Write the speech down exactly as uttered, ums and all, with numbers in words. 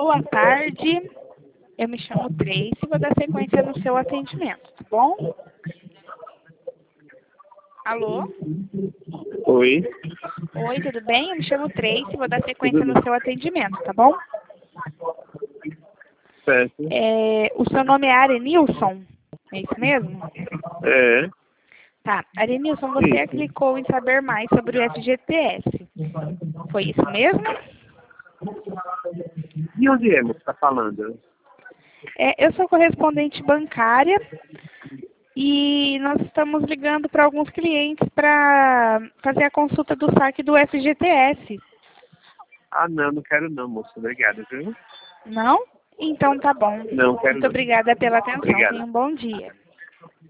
Boa tarde, eu me chamo Tracy e vou dar sequência no seu atendimento, tá bom? Alô? Oi. Oi, tudo bem? Eu me chamo Tracy e vou dar sequência no seu atendimento, tá bom? Certo. É, o seu nome é Arenilson? É isso mesmo? É. Tá. Arenilson, você Isso. clicou em saber mais sobre o F G T S. Foi isso mesmo? De onde é que você está falando? É, eu sou correspondente bancária e nós estamos ligando para alguns clientes para fazer a consulta do saque do F G T S. Ah, não, não quero não, moço. Obrigado, viu? Não? Então tá bom. Não, quero Muito não. obrigada pela atenção. Obrigado. Tenha um bom dia.